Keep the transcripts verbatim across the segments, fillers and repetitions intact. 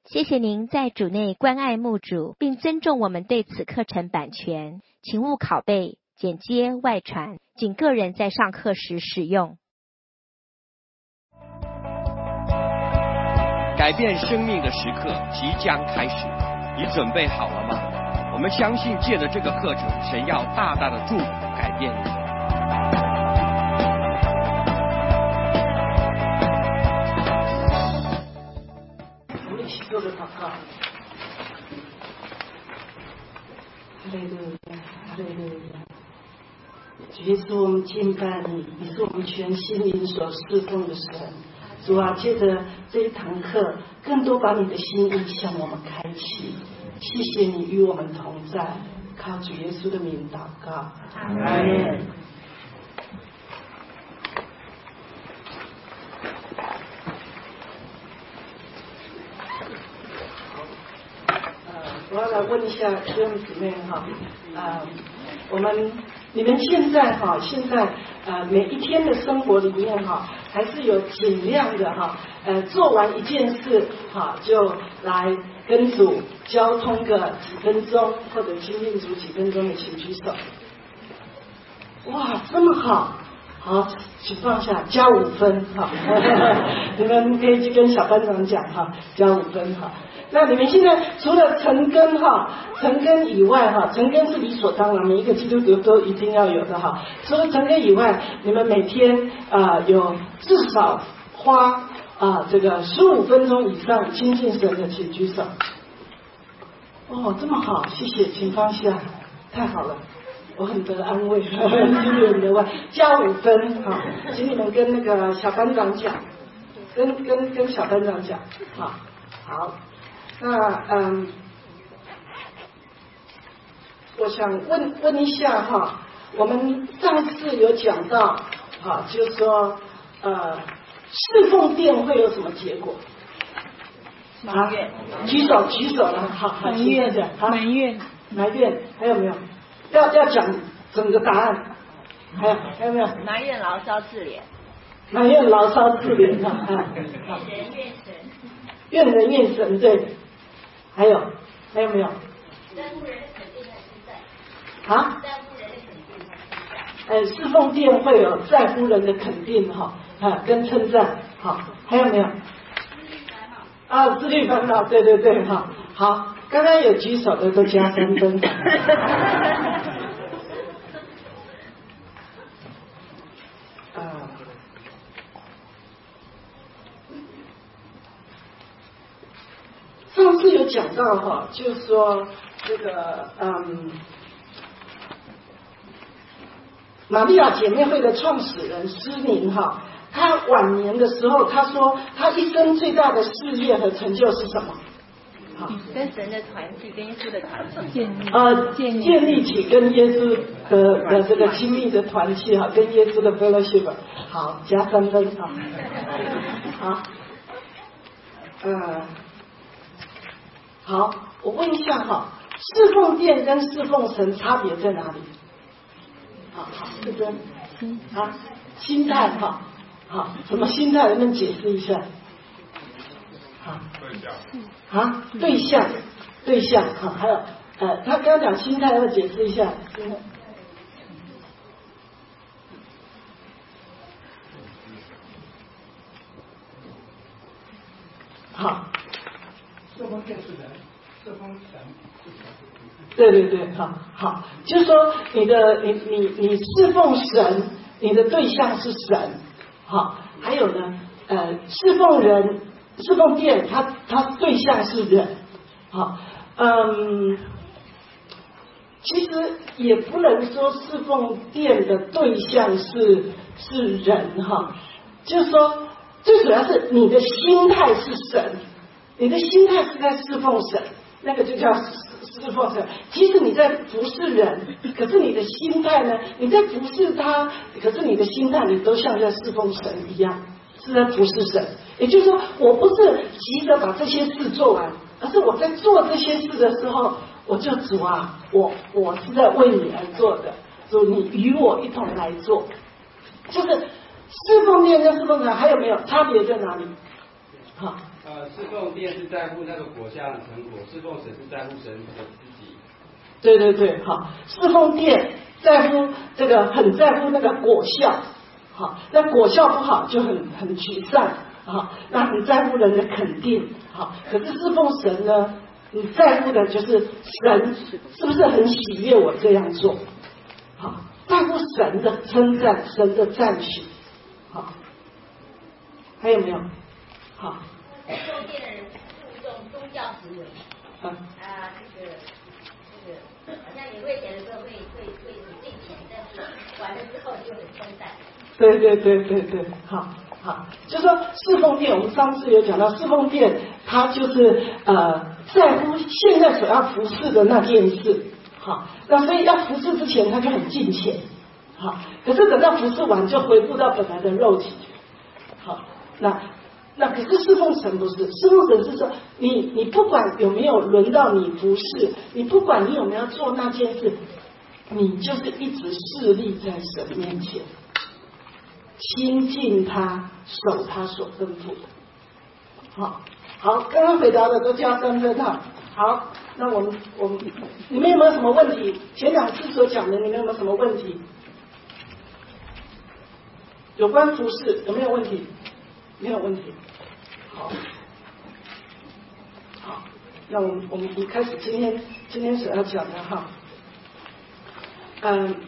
谢谢您在主内关爱牧主，并尊重我们对此课程版权，请勿拷贝、剪接、外传，仅个人在上课时使用。 改变生命的时刻即将开始，你准备好了吗？我们相信借着这个课程，神要大大的祝福改变你。 我们一起做个祷告。哈利路亚，哈利路亚。主耶稣，我们敬拜你，你是我们全心灵所侍奉的神。主啊，借着这一堂课，更多把你的心意向我们开启。谢谢你与我们同在，靠主耶稣的名祷告，阿门。我要来问一下弟兄姊妹哈，啊、呃，我们你们现在哈，现在呃每一天的生活里面哈，还是有尽量的哈，呃做完一件事哈，就来跟主交通个几分钟，或者亲近主几分钟的，请举手。哇，这么好！好，请放下，加五分哈。你们可以去跟小班长讲哈，加五分哈。那你们现在除了晨更哈，晨更以外哈，晨更是理所当然，每一个基督徒都一定要有的哈。除了晨更以外，你们每天啊、呃、有至少花啊、呃、这个十五分钟以上亲近神的，请举手。哦，这么好，谢谢，请放下，太好了。我很得安慰，心里很得安慰，加五分哈，请你们跟那个小班长讲，跟跟跟小班长讲，好，好，那嗯，我想问问一下哈，我们上次有讲到，哈，就是说呃，侍奉殿会有什么结果？ 埋怨， 举手举手了，好，好， 埋怨的， 埋怨， 埋怨，还有没有？要要讲整个答案，还有还有没有？ 埋怨牢骚自怜， 埋怨牢骚自怜啊！ 怨人怨神， 怨人怨神对，还有还有没有？ 在乎人的肯定和称赞啊？ 在乎人的肯定和称赞。 呃，侍奉殿会有在乎人的肯定哈啊跟称赞好，还有没有？啊，自律烦恼，对对对哈，好，刚刚有举手的都加三分。上次有讲到哈，就是说这个嗯，玛利亚姐妹会的创始人施宁哈，她晚年的时候，她说她一生最大的事业和成就是什么？好， 跟神的团契，跟耶稣的团契， 呃，建立起跟耶稣的的这个亲密的团契哈，跟耶稣的 fellowship， 好，加三分哈，好，呃。好，我问一下哈，侍奉殿跟侍奉神差别在哪里？好好，这边啊，心态哈，好，什么心态？能不能解释一下？好，啊，对象，对象，好，还有呃，他刚刚讲心态，要解释一下。好。 侍奉殿是人，侍奉神是神。 对对对，好好，就是说你的你你你侍奉神，你的对象是神，好，还有呢，呃，侍奉人，侍奉殿，它它对象是人，好，嗯，其实也不能说侍奉殿的对象是是人哈，就是说最主要是你的心态是神。你的心态是在侍奉神，那个就叫侍奉神。即使你在服侍人，可是你的心态呢？你在服侍他，可是你的心态，你都像在侍奉神一样，是在服侍神。也就是说，我不是急着把这些事做完，而是我在做这些事的时候，我就主啊，我我是在为你而做的，主你与我一同来做。就是侍奉殿跟侍奉神还有没有差别在哪里？ 好。 呃，侍奉殿是在乎那个果下的成果，侍奉神是在乎神的自己。 对对对，好，侍奉殿在乎这个，很在乎那个果效，好，那果效不好就很很沮丧，啊，那很在乎人的肯定，好，可是侍奉神呢，你在乎的就是神是不是很喜悦我这样做，好，在乎神的称赞，神的赞许，好，还有没有？好。 中间的人注重宗教行为， 啊， 啊，这个这个，好像你会钱的时候会会会很进钱，但是完了之后就很松散。 对对对对对，好好，就说侍奉殿，我们上次有讲到侍奉殿，它就是呃在乎现在所要服侍的那件事，好，那所以要服侍之前他就很敬虔，好，可是等到服侍完就回复到本来的肉体，好，那。那可是侍奉神不是，侍奉神是说你你不管有没有轮到你服侍，你不管你有没有做那件事，你就是一直侍立在神面前，亲近他，守他所吩咐的。好，好，刚刚回答的都加三分哈。好，那我们我们你们有没有什么问题？前两次所讲的你们有没有什么问题？有关服侍有没有问题？没有问题。好，好，那我们我们开始今天今天所要讲的哈，嗯，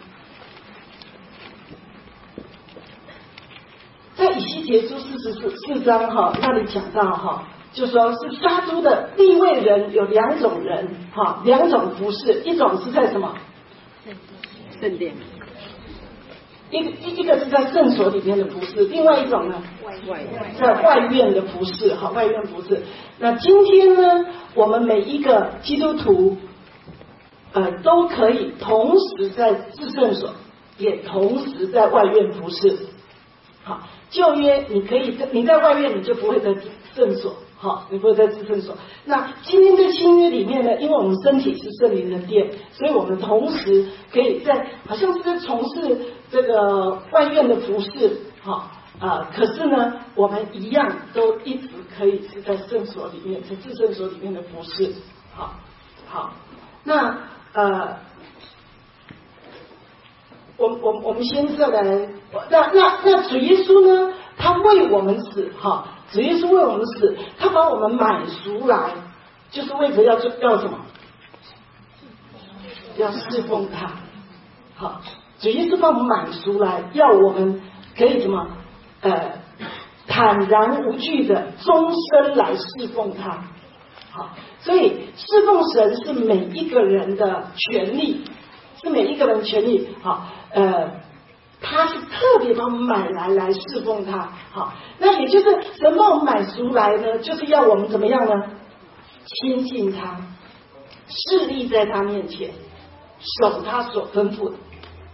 在以西结书四十四四章哈那里讲到哈，就说是杀猪的利未人有两种人哈，两种服侍，一种是在什么？圣殿。一个一一个是在圣所里面的服侍，另外一种呢，在外院的服侍，好，外院服侍。那今天呢，我们每一个基督徒，呃，都可以同时在至圣所，也同时在外院服侍。好，旧约你可以你在外院，你就不会在圣所，好，你不会在至圣所。那今天在新约里面呢，因为我们身体是圣灵的殿，所以我们同时可以在好像是在从事这个外院的服侍，好啊、呃，可是呢，我们一样都一直可以是在圣所里面，在至圣所里面的服侍，好，好，那呃，我我我们先再来，那那那主耶稣呢，他为我们死，哈，主耶稣为我们死，他把我们买赎来，就是为着要做要什么？要侍奉他，好。主耶稣把我们买赎来，要我们可以什么？呃，坦然无惧的终身来侍奉他。好，所以侍奉神是每一个人的权利，是每一个人的权利。好，呃，他是特别把我们买来来侍奉他。好，那也就是神把我们买赎来呢，就是要我们怎么样呢？亲近他，侍立在他面前，守他所吩咐的。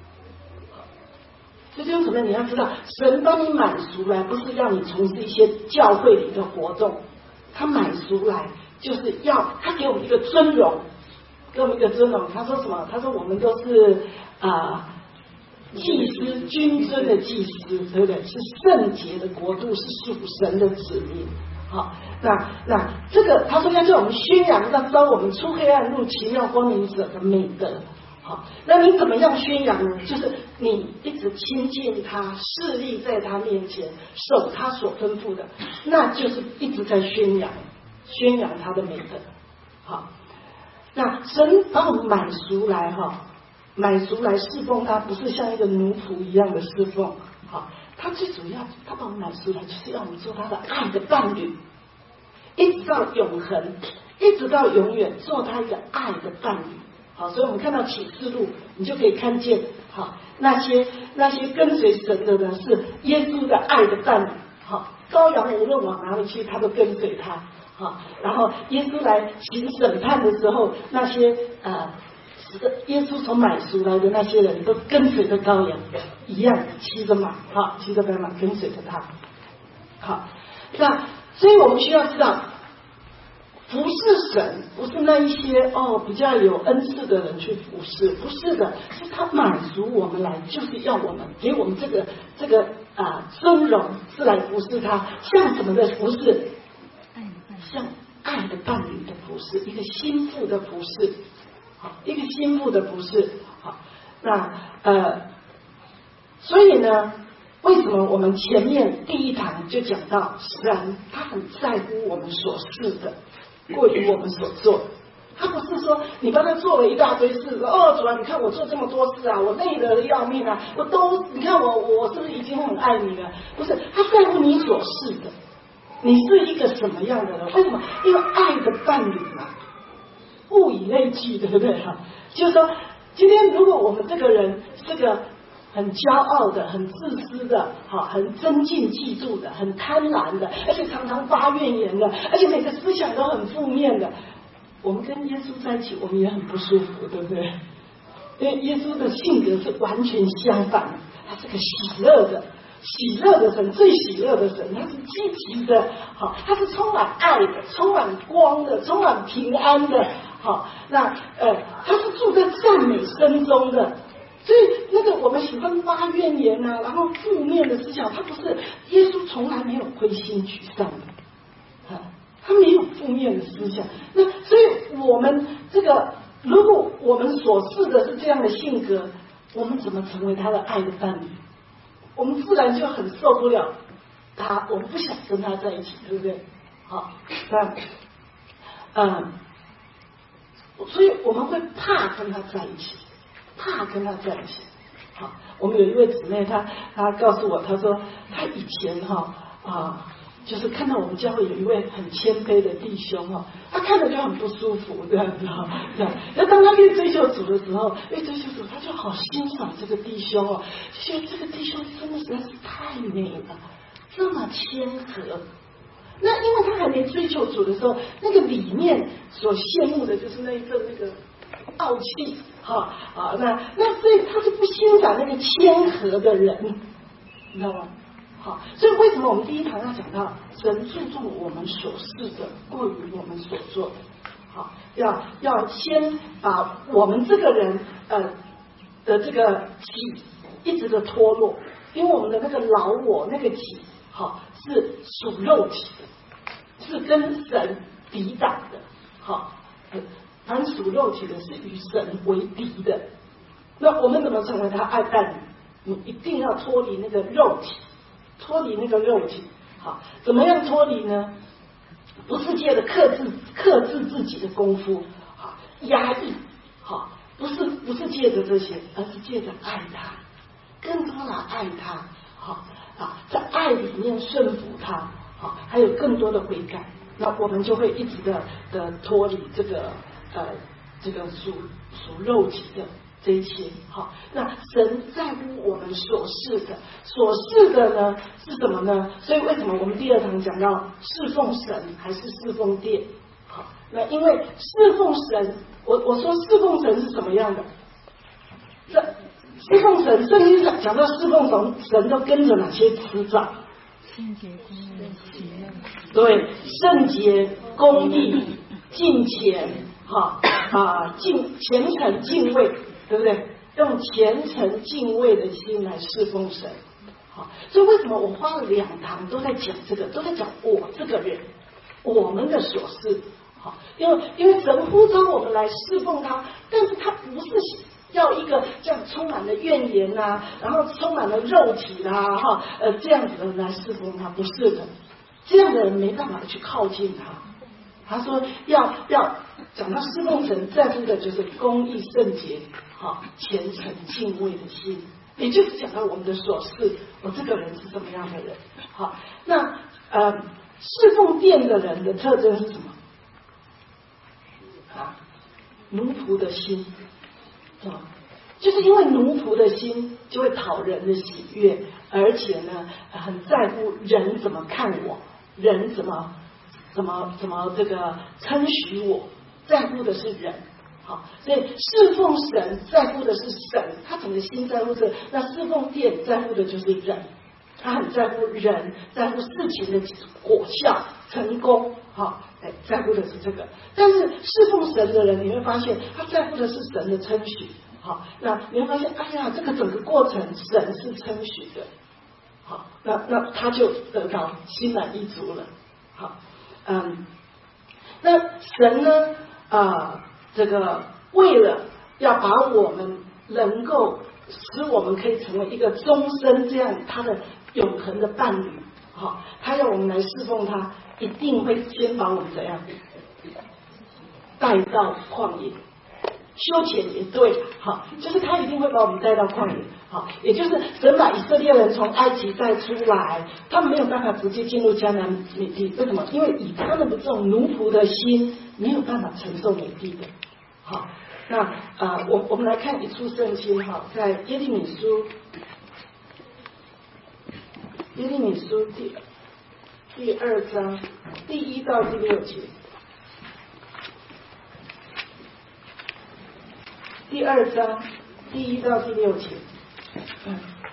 这就是什么？你要知道，神帮你买赎来，不是要你从事一些教会里的活动，他买赎来就是要他给我们一个尊荣，给我们一个尊荣。他说什么？他说我们都是啊、呃、祭司，君尊的祭司，对不对？是圣洁的国度，是属神的子民。好，那那这个他说要叫我们宣扬，要招我们出黑暗入奇妙光明者的美德。好，那你怎么样宣扬呢？就是你一直亲近他，侍立在他面前，守他所吩咐的，那就是一直在宣扬，宣扬他的美德。好，那神把我们买赎来哈，买赎来侍奉他，不是像一个奴仆一样的侍奉。好，他最主要，他把我们买赎来，就是要我们做他的爱的伴侣，一直到永恒，一直到永远，做他一个爱的伴侣。好，所以我们看到启示录，你就可以看见，好，那些那些跟随神的呢，是耶稣的爱的伴侣。好，羔羊无论往哪里去，他都跟随他。好，然后耶稣来行审判的时候，那些呃，耶稣所买赎来的那些人都跟随着羔羊，一样骑着马，好，骑着白马跟随着他。好，那所以我们需要知道。服侍神不是那一些哦比较有恩赐的人去服侍，不是的，是他满足我们来，就是要我们给我们这个这个啊、呃、尊荣，是来服侍他。像什么的服侍？ 像爱的伴侣的服侍，一个心腹的服侍，好，一个心腹的服侍，好，那呃，所以呢，为什么我们前面第一堂就讲到神他很在乎我们所事的，过于我们所做的。他不是说你帮他做了一大堆事，哦，主啊，你看我做这么多事啊，我累得要命啊，我都你看我我是不是已经很爱你了？不是，他在乎你所事的，你是一个什么样的人？为什么？因为爱的伴侣嘛，物以类聚，对不对哈？就是说，今天如果我们这个人是个很骄傲的、很自私的、哈、很增进嫉妒的、很贪婪的，而且常常发怨言的，而且每个思想都很负面的。我们跟耶稣在一起，我们也很不舒服，对不对？因为耶稣的性格是完全相反的，他是个喜乐的、喜乐的神，最喜乐的神，他是积极的，好，他是充满爱的、充满光的、充满平安的，好，那呃，他是住在赞美声中的。所以那个我们喜欢发怨言啊，然后负面的思想，他不是，耶稣从来没有灰心沮丧的，啊。他没有负面的思想，那所以我们这个，如果我们所示的是这样的性格，我们怎么成为他的爱的伴侣？我们自然就很受不了他，我们不想跟他在一起，对不对？好，那嗯，所以我们会怕跟他在一起，怕跟他在一起。好，我们有一位姊妹，她她告诉我，她说她以前哈啊。就是看到我们教会有一位很谦卑的弟兄哦，他看着就很不舒服这样子哈，这样。那当他越追求主的时候，越追求主，他就好欣赏这个弟兄哦，就觉得这个弟兄真的实在是太美了，这么谦和。那因为他还没追求主的时候，那个里面所羡慕的就是那一份那个傲气哈啊，那那所以他就不欣赏那个谦和的人，你知道吗？好，所以为什么我们第一堂要讲到神注重我们所事的，过于我们所做的？好，要要先把我们这个人呃的这个己一直的脱落，因为我们的那个老我那个己，好是属肉体的，是跟神抵挡的，好，凡属肉体的是与神为敌的。那我们怎么成为他爱伴侣？你一定要脱离那个肉体。脱离那个肉体，好，怎么样脱离呢？不是借着克制克制自己的功夫，好，压抑，好，不是不是借着这些，而是借着爱他，更多的爱他，好啊，在爱里面顺服他，好，还有更多的悔改，那我们就会一直的的脱离这个呃这个属属肉体的。这一切好，那神在乎我们所示的，所示的呢是什么呢？所以为什么我们第二堂讲到侍奉神还是侍奉殿？好，那因为侍奉神，我我说侍奉神是什么样的？这侍奉神，圣经上讲到侍奉神，神都跟着哪些词长？ 圣洁、公义、喜乐。 对，圣洁、公义、敬虔，哈啊，敬虔诚、敬畏。对不对？用虔诚敬畏的心来侍奉神，好，所以为什么我花了两堂都在讲这个，都在讲我这个人，我们的所事，好，因为因为神呼召我们来侍奉他，但是他不是要一个这样充满了怨言啊，然后充满了肉体啦、啊，哈，呃，这样子的人来侍奉他，不是的，这样的人没办法去靠近他。他说要要讲到侍奉神，在乎的就是公义、圣洁、好虔诚、敬畏的心，也就是讲到我们的所事，我这个人是什么样的人。好，那呃，侍奉殿的人的特征是什么？啊，奴仆的心，是吧？就是因为奴仆的心就会讨人的喜悦，而且呢，很在乎人怎么看我，人怎么。怎么怎么这个称许我，在乎的是人，好，所以侍奉神在乎的是神，他整个心在乎这，那侍奉殿在乎的就是人，他很在乎人，在乎事情的果效成功，好，哎，在乎的是这个。但是侍奉神的人，你会发现他在乎的是神的称许，好，那你会发现，哎呀，这个整个过程神是称许的，好，那那他就得到心满意足了，好。嗯， 那神呢啊、呃，这个为了要把我们能够使我们可以成为一个终身这样他的永恒的伴侣，好、哦，他要我们来侍奉他，一定会先把我们怎样带到旷野。修剪也对，好，就是他一定会把我们带到旷野，好，也就是神把以色列人从埃及带出来，他们没有办法直接进入迦南美地，为什么？因为以他们的这种奴仆的心，没有办法承受美地的，好，那啊、呃，我我们来看一处圣经哈，在耶利米书，耶利米书第第二章第一到第六节。第二章第一到第六节，嗯，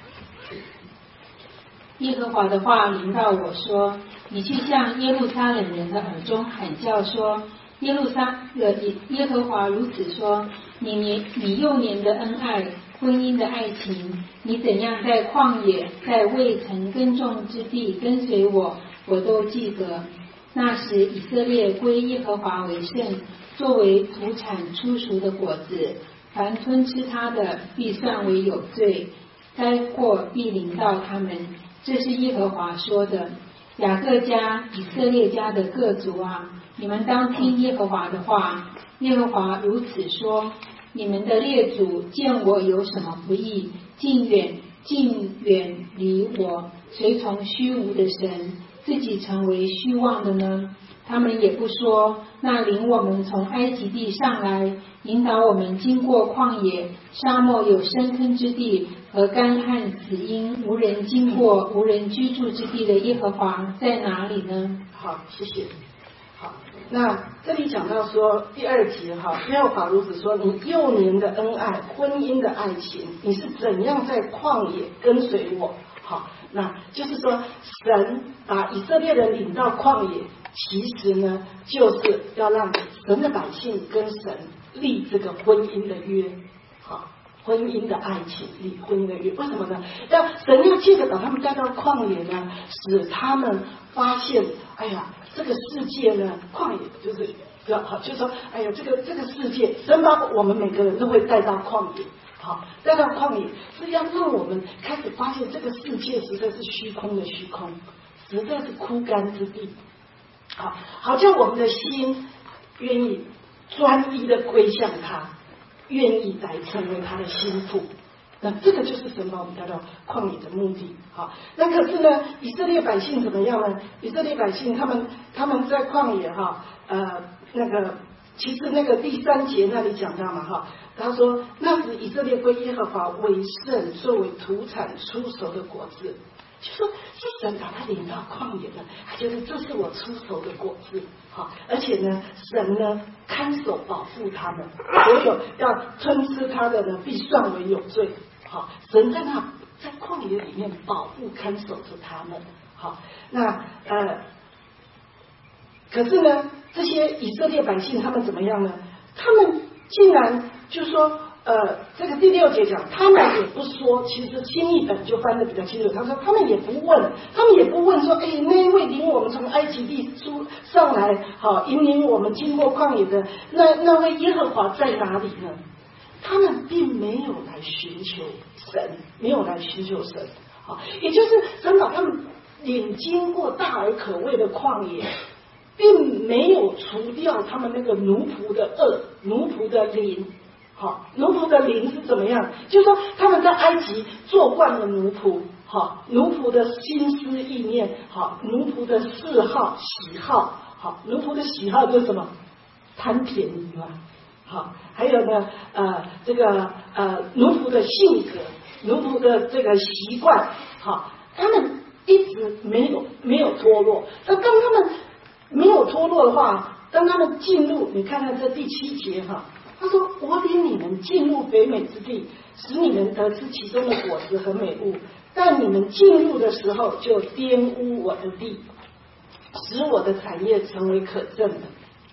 耶和华的话临到我说：“你去向耶路撒冷人的耳中喊叫说，耶路撒呃耶和华如此说：你年你幼年的恩爱，婚姻的爱情，你怎样在旷野，在未曾耕种之地跟随我，我都记得。那时以色列归耶和华为圣，作为土产出熟的果子。”凡吞吃他的，必算为有罪，灾祸必临到他们。这是耶和华说的。雅各家、以色列家的各族啊，你们当听耶和华的话。耶和华如此说：你们的列祖见我有什么不义，竟远竟远离我，随从虚无的神，自己成为虚妄的呢？他们也不说，那领我们从埃及地上来，引导我们经过旷野、沙漠有深坑之地和干旱死荫，无人经过、无人居住之地的耶和华在哪里呢？ 好，谢谢。好，那这里讲到说第二节哈，耶和华如此说：你幼年的恩爱、婚姻的爱情，你是怎样在旷野跟随我？好，那就是说神把以色列人领到旷野，其实呢就是要让神的百姓跟神立这个婚姻的约，好，婚姻的爱情立婚姻的约。为什么呢？要神要借着把他们带到旷野呢，使他们发现，哎呀，这个世界呢，旷野就是要好，就是说，哎呀，这个这个世界，神把我们每个人都会带到旷野。好，带到旷野是要让我们开始发现这个世界实在是虚空的虚空，实在是枯干之地。好，好叫我们的心愿意专一的归向他，愿意来成为他的心腹。那这个就是神把我们带到旷野的目的。好，那可是呢，以色列百姓怎么样呢？以色列百姓他们他们在旷野哈，呃，那个其实那个第三节那里讲到嘛哈。他说：“那时以色列归耶和华为圣，作为土产出熟的果子。”就说是神把他领到旷野的，他觉得这是我出熟的果子，好，而且呢，神呢看守保护他们，所有要吞吃他的呢，必算为有罪。好，神在那在旷野里面保护看守着他们。好，那呃，可是呢，这些以色列百姓他们怎么样呢？他们竟然就说，呃，这个第六节讲，他们也不说，其实新译本就翻得比较清楚。他说，他们也不问，他们也不问说，哎，那一位领我们从埃及地出上来，好引领我们经过旷野的那那位耶和华在哪里呢？他们并没有来寻求神，没有来寻求神，好，也就是神把他们领经过大而可畏的旷野。并没有除掉他们那个奴仆的恶，奴仆的灵。好，奴仆的灵是怎么样？就是说他们在埃及做惯了奴仆，好，奴仆的心思意念，好，奴仆的嗜好喜好，好，奴仆的喜好就是什么？贪便宜嘛。好，还有呢，呃，这个呃，奴仆的性格，奴仆的这个习惯，好，他们一直没有没有脱落。那当他们没有脱落的话，当他们进入，你看看这第七节哈，他说：“我领你们进入北美之地，使你们得吃其中的果子和美物。但你们进入的时候，就玷污我的地，使我的产业成为可憎的。”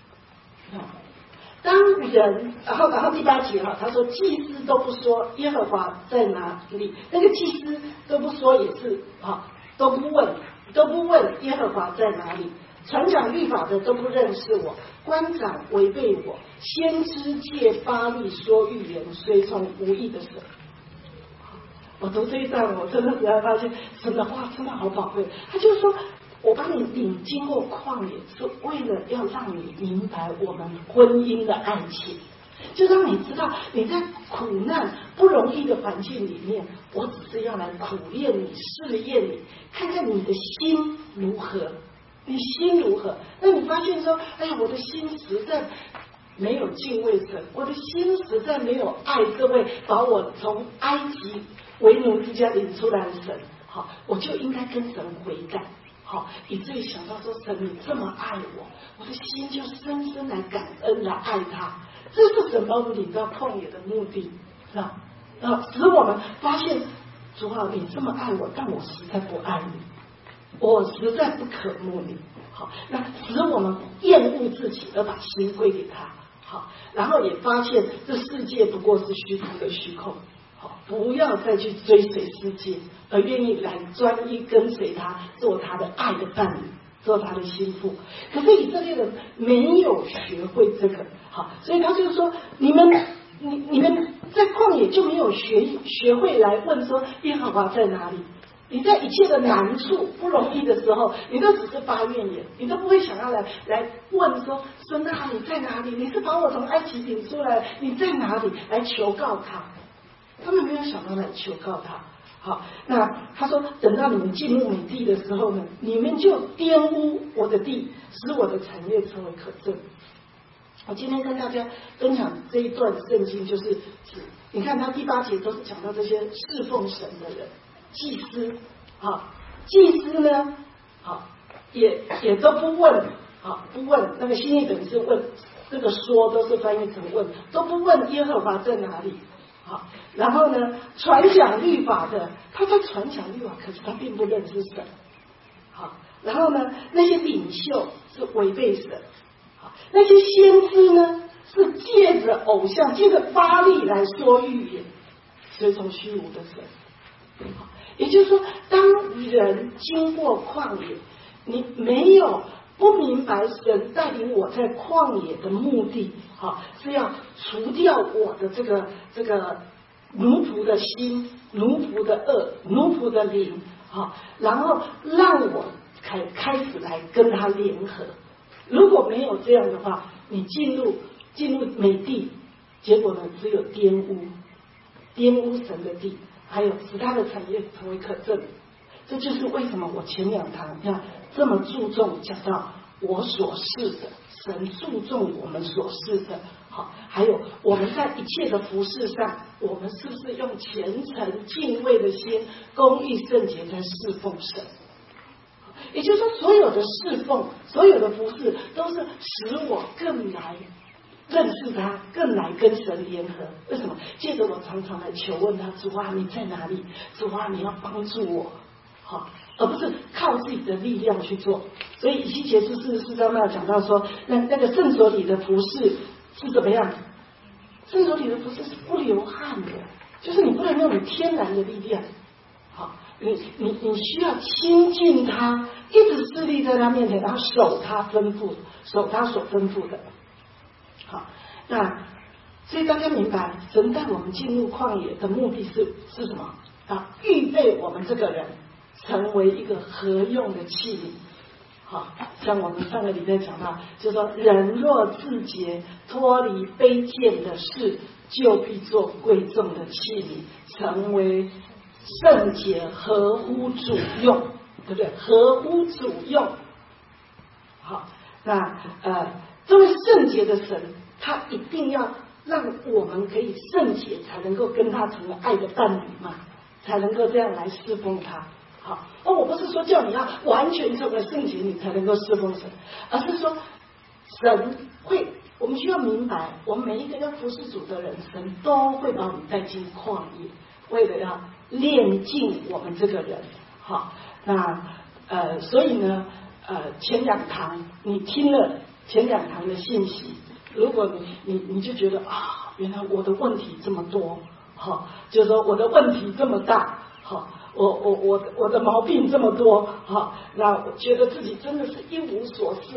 当人，然后然后第八节哈，他说祭司都不说耶和华在哪里，那个祭司都不说也是啊，都不问，都不问耶和华在哪里。传讲律法的都不认识我， 官长违背我，先知借巴力说预言，随从无益的神。我读这一段，我真的只要发现神的话真的好宝贵。他就说，我把你领经过旷野，是为了要让你明白我们婚姻的爱情，就让你知道你在苦难不容易的环境里面，我只是要来苦练你、试验你，看看你的心如何，你心如何。那你发现说，哎呀，我的心实在没有敬畏神，我的心实在没有爱这位把我从埃及为奴之家领出来的神，好，我就应该跟神悔改，好，以至于想到说，神你这么爱我，我的心就深深来感恩来爱他。这是神把我们领到旷野的目的，是吧？啊，使我们发现，主啊，你这么爱我，但我实在不爱你，我实在不渴慕你。好，那使我们厌恶自己，而把心归给他。好，然后也发现这世界不过是虚空的虚空。好，不要再去追随世界，而愿意来专一跟随他，做他的爱的伴侣，做他的心腹。可是以色列人没有学会这个，好，所以他就说：你们，你你们在旷野就没有学学会来问说耶和华在哪里？你在一切的难处不容易的时候，你都只是发怨言，你都不会想要来来问说神啊，你在哪里？你是把我从埃及领出来，你在哪里？来求告他。他们没有想到来求告他。好，那他说，等到你们进入美地的时候呢，你们就玷污我的地，使我的产业成为可憎。我今天跟大家分享这一段圣经，就是指你看他第八节都是讲到这些侍奉神的人，祭司，好，祭司呢，好，也也都不问，好，不问那个新译本是问，这个说都是翻译成问，都不问耶和华在哪里。好，然后呢，传讲律法的，他在传讲律法，可是他并不认识神。好，然后呢，那些领袖是违背神。好，那些先知呢，是借着偶像，借着巴力来说预言，随从虚无的神。好，也就是说，当人经过旷野，你没有不明白神带领我在旷野的目的，好，是要除掉我的这个这个奴仆的心、奴仆的恶、奴仆的灵，好，然后让我开开始来跟他联合。如果没有这样的话，你进入进入美地，结果呢只有玷污，玷污神的地，还有使他的产业成为可憎。这就是为什么我前两堂要这么注重讲到我所示的，神注重我们所示的。好，还有我们在一切的服事上，我们是不是用虔诚敬畏的心、公义圣洁在侍奉神？也就是说，所有的侍奉、所有的服事，都是使我更来认识他，更来跟神联合。为什么？借着我常常来求问他，主啊，你在哪里？主啊，你要帮助我。好，而不是靠自己的力量去做。所以以西结书四十四章那讲到说，那那个圣所里的服事是怎么样？圣所里的服事是不流汗的，就是你不能用你天然的力量。好，你你你需要亲近他，一直侍立在他面前，然后守他吩咐，守他所吩咐的。好，那所以大家明白，神带我们进入旷野的目的是是什么？啊，预备我们这个人成为一个合用的器皿。好，像我们上个礼拜讲到，就是说人若自洁，脱离卑贱的事，就必做贵重的器皿，成为圣洁，合乎主用，对不对？合乎主用。好，那呃，这位圣洁的神，他一定要让我们可以圣洁，才能够跟他成为爱的伴侣嘛，才能够这样来侍奉他。好，而我不是说叫你要完全成为圣洁，你才能够侍奉神，而是说神会，我们需要明白，我们每一个要服侍主的人，神都会把我们带进旷野，为了要炼净我们这个人。好，那呃，所以呢，呃，前两堂你听了前两堂的信息，如果你你你就觉得啊，原来我的问题这么多，好，就是说我的问题这么大，好。我我我我的毛病这么多，哈，那我觉得自己真的是一无所事，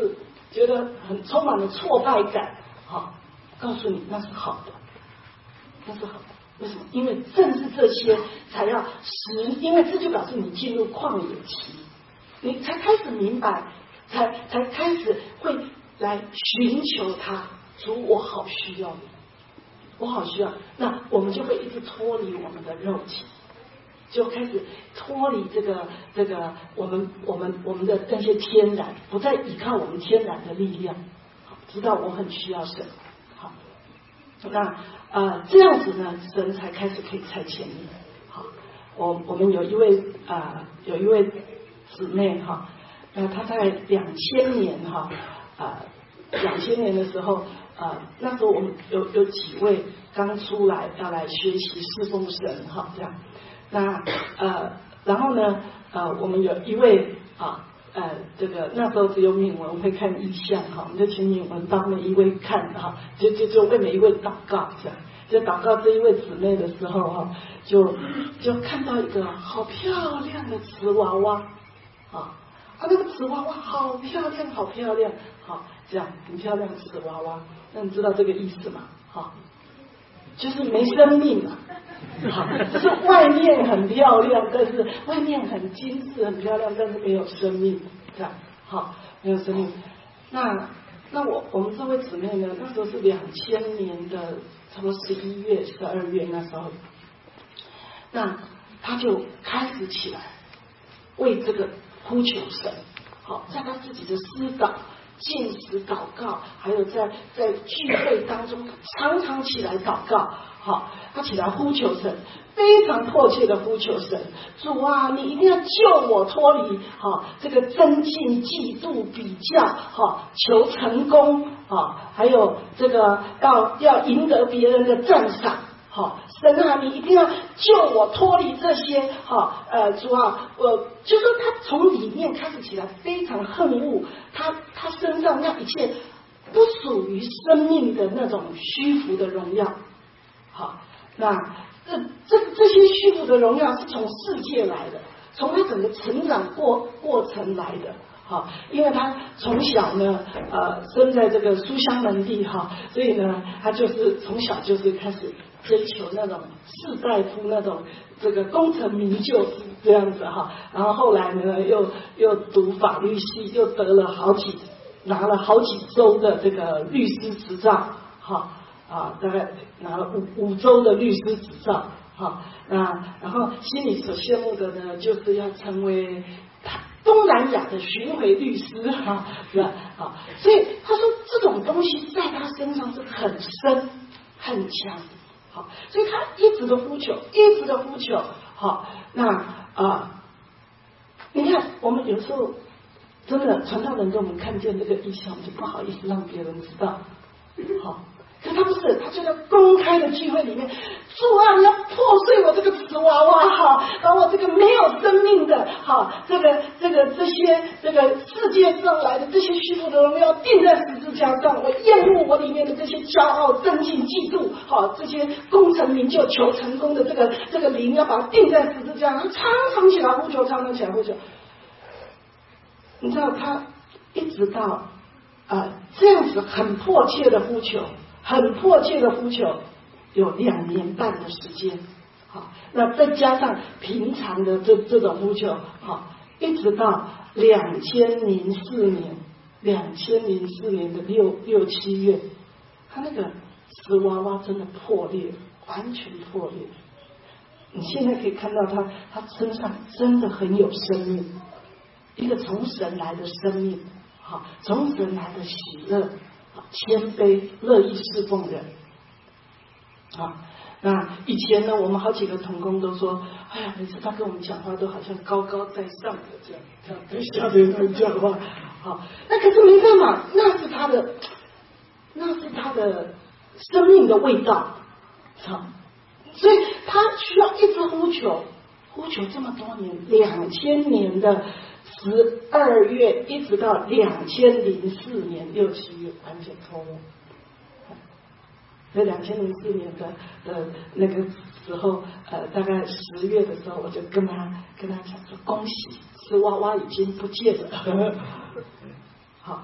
觉得很充满了挫败感，好，告诉你那是好的，那是好的。为什么？因为正是这些才要使，因为这就表示你进入旷野期，你才开始明白，才才开始会来寻求他。主，我好需要你，我好需要。那我们就会一直脱离我们的肉体，就开始脱离这个这个我们我们我们的那些天然，不再依靠我们天然的力量，知道我很需要神。好，那呃这样子呢，神才开始可以差遣你。好，我我们有一位啊、呃、有一位姊妹哈，那她在两千年哈啊两千年的时候。呃，那时候我们有有几位刚出来要来学习侍奉神哈，这样，那呃，然后呢，呃，我们有一位啊，呃，这个那时候只有敏文会看异象哈，我们就请敏文帮每一位看哈，就就就为每一位祷告这样，就祷告这一位姊妹的时候哈，就就看到一个好漂亮的瓷娃娃啊。啊，那个瓷娃娃好漂亮，好漂亮，好，这样很漂亮的瓷娃娃，那你知道这个意思吗？好，就是没生命嘛，好，就是外面很漂亮，但是外面很精致、很漂亮，但是没有生命，这样，好，没有生命。那那我我们这位姊妹呢，那时候是两千年的差不多十一月、十二月那时候，那她就开始起来为这个。呼求神，好，在他自己的私祷、禁食祷告，还有在在聚会当中，常常起来祷告，好，他起来呼求神，非常迫切的呼求神，主啊，你一定要救我脱离好这个增进、嫉妒、比较，好，求成功，好，还有这个要要赢得别人的赞赏。好，神啊，你一定要救我脱离这些。好，呃，主啊，我就说他从里面开始起来，非常恨恶他，他身上那一切不属于生命的那种虚浮的荣耀。好，那这这这些虚浮的荣耀是从世界来的，从他整个成长过过程来的。好，因为他从小呢，呃，生在这个书香门第哈，所以呢，他就是从小就是开始追求那种士大夫那种这个功成名就这样子哈，然后后来呢，又又读法律系，又得了好几拿了好几周的这个律师执照，哈啊，大概拿了五五周的律师执照，哈，那然后心里所羡慕的呢，就是要成为他。东南亚的巡回律师哈，是吧？好，所以他说这种东西在他身上是很深很强，好，所以他一直的呼求，一直的呼求，好，那啊、呃，你看我们有时候真的传道人给我们看见这个意象，就不好意思让别人知道，好。可他不是，他就在公开的聚会里面，主啊，你要破碎我这个瓷娃娃哈，把我这个没有生命的哈，这个这个这些这个世界上来的这些虚浮的荣耀钉在十字架上，我厌恶我里面的这些骄傲、争竞、嫉妒，哈，这些功成名就、求成功的这个这个灵，要把它钉在十字架上，常常起来呼求，常常起来呼求。你知道他一直到啊、呃、这样子很迫切的呼求。很迫切的呼求，有两年半的时间，好，那再加上平常的这这种呼求，好，一直到两千零四年，两千零四年的六六七月，他那个瓷娃娃真的破裂，完全破裂。你现在可以看到他，他身上真的很有生命，一个从神来的生命，好，从神来的喜乐。谦卑乐意侍奉人啊，那以前呢，我们好几个同工都说，哎呀，每次他跟我们讲话都好像高高在上的这样，这样对下面人讲话，好，那可是没办法，那是他的，那是他的生命的味道，好，所以他需要一直呼求，呼求这么多年，两千年的。十二月一直到两千零四年六七月完全脱落，所以两千零四年的的那个时候，呃，大概十月的时候，我就跟他跟他讲说，恭喜，瓷娃娃已经不见了。好，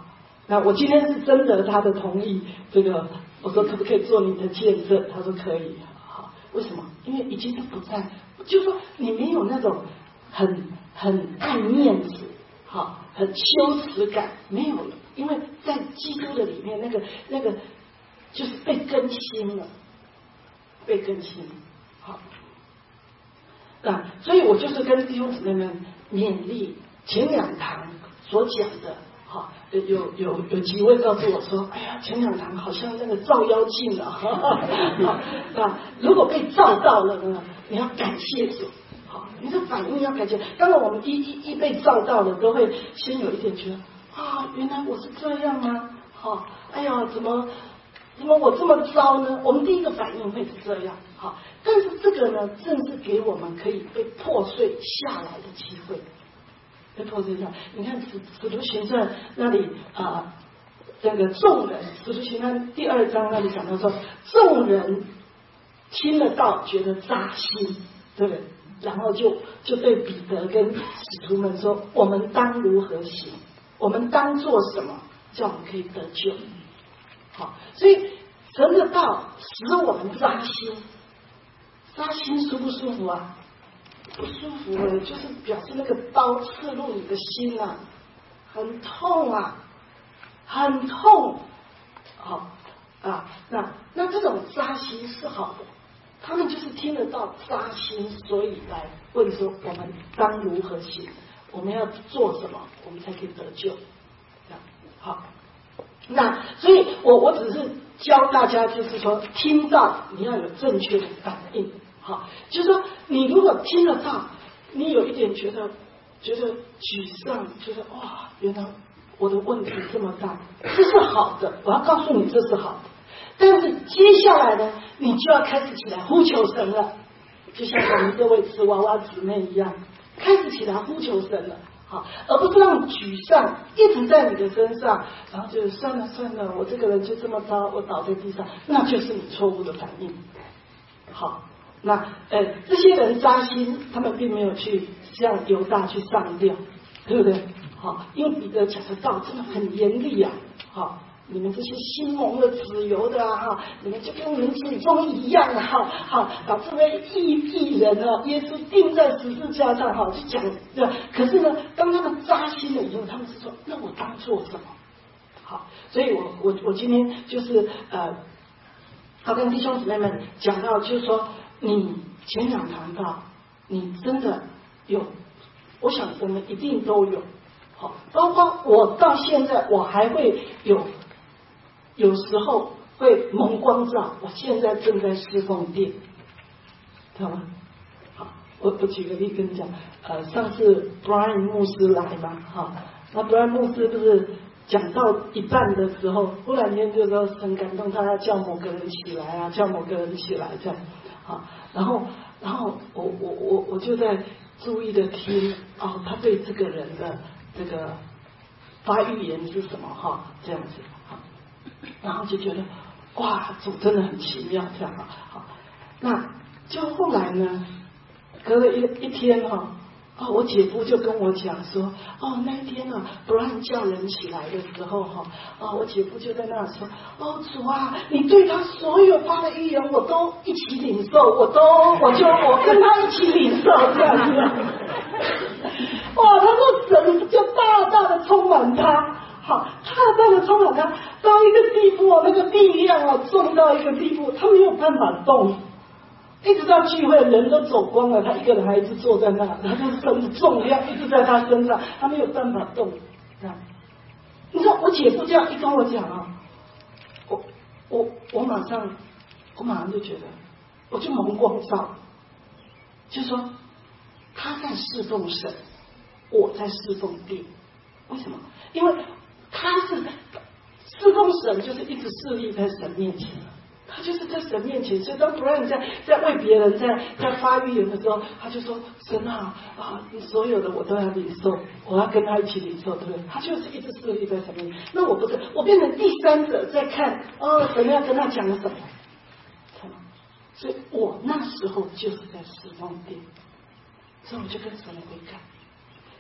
那我今天是征得他的同意，这个我说可不可以做你的见证？他说可以。好，为什么？因为已经都不在，就是说你没有那种很很爱面子，好，很羞耻感，没有了。因为在基督的里面，那个那个就是被更新了，被更新。好，啊，所以我就是跟弟兄姊妹们勉励前两堂所讲的。好，有有有几位告诉我说，哎呀，前两堂好像那个照妖镜啊，啊，如果被照到了呢，你要感谢主，好，你的反应要感谢。当然，我们一一一被照到了，都会先有一点觉得啊，原来我是这样吗？好，哎呀，怎么怎么我这么糟呢？我们第一个反应会是这样，好，但是这个呢，正是给我们可以被破碎下来的机会。被破碎下，你看《使使徒行传》那里啊，这个众人，《使徒行传》第二章那里讲到说，众人听了道，觉得扎心，对不对？然后就就对彼得跟使徒们说：“我们当如何行？我们当做什么，叫我们可以得救？”好，所以神的道使我们扎心，扎心舒不舒服啊？不舒服了，就是表示那个刀刺入你的心啊，很痛啊，很痛。好啊，那那这种扎心是好的，他们就是听得到扎心，所以来问说我们当如何行，我们要做什么，我们才可以得救。这样好，那所以我我只是教大家，就是说听到你要有正确的反应。好，就是说，你如果听得到，你有一点觉得觉得沮丧，觉得哇，原来我的问题这么大，这是好的，我要告诉你这是好的。但是接下来呢，你就要开始起来呼求神了，就像我们各位瓷娃娃姊妹一样，开始起来呼求神了。好，而不是让沮丧一直在你的身上，然后就算了算了，我这个人就这么糟，我倒在地上，那就是你错误的反应。好。那呃，这些人扎心，他们并没有去向犹大去上吊，对不对？好，因为彼得讲的道真的很严厉啊！好，你们这些新蒙了子油的啊，哈，你们就跟你们祖宗一样啊！哈，好，把这位义义人啊，耶稣钉在十字架上，哈，就讲对吧？可是呢，当他们扎心了以后，他们是说，那我当做什么？好，所以我我我今天就是呃，要跟弟兄姊妹们讲到，就是说。你前两堂道，你真的有，我想我们一定都有，好，包括我到现在我还会有，有时候会蒙光照，我现在正在侍奉殿，知道吗？好，我我举个例跟你讲，呃，上次 Brian 牧师来嘛，哈，那 Brian 牧师不是讲到一半的时候，忽然间就说很感动，他要叫某个人起来啊，叫某个人起来这样。好，然后，然后我我我我就在注意的听哦，他对这个人的这个发预言是什么哈，这样子，好，然后就觉得哇，主真的很奇妙，这样哈，好，那就后来呢，隔了一一天哈，哦，我姐夫就跟我讲说，哦，那一天啊，不让叫人起来的时候哈，哦，我姐夫就在那说，哦，主啊，你对他所有发的预言，我都一起领受，我都，我就我跟他一起领受这样子。哇，他说神就大大的充满他，好，大大的充满他，到一个地步，那个力量啊，重到一个地步，他没有办法动。一直到聚会，人都走光了，他一个人还一直坐在那，他就是神的重量一直在他身上，他没有办法动。你知道我姐夫这样一跟我讲啊，我我我马上我马上就觉得，我就蒙光照，就说他在侍奉神，我在侍奉地。为什么？因为他是侍奉神，就是一直侍立在神面前。他就是在神面前，所以当 Brian 在在为别人在在发预言的时候，他就说：“神啊啊，你所有的我都要领受，我要跟他一起领受，对不对？”他就是一直侍立在神面前。那我不是，我变成第三者在看，哦，神要跟他讲了什么？所以我那时候就是在侍奉殿，所以我就跟神悔改。